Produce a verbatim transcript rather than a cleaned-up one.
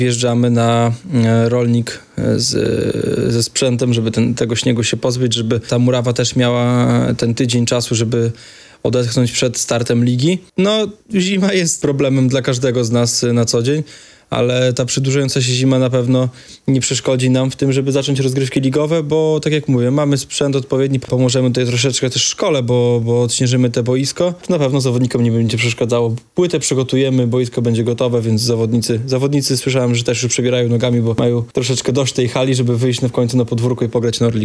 Wjeżdżamy na e, rolnik z, ze sprzętem, żeby ten, tego śniegu się pozbyć, żeby ta murawa też miała ten tydzień czasu, żeby odetchnąć przed startem ligi. No, zima jest problemem dla każdego z nas na co dzień, ale ta przedłużająca się zima na pewno nie przeszkodzi nam w tym, żeby zacząć rozgrywki ligowe, bo tak jak mówię, mamy sprzęt odpowiedni, pomożemy tutaj troszeczkę też szkole, bo, bo odśnieżymy te boisko. Na pewno zawodnikom nie będzie przeszkadzało. Płytę przygotujemy, boisko będzie gotowe, więc zawodnicy, zawodnicy słyszałem, że też już przebierają nogami, bo mają troszeczkę dość tej hali, żeby wyjść w końcu na podwórko i pograć Norlik.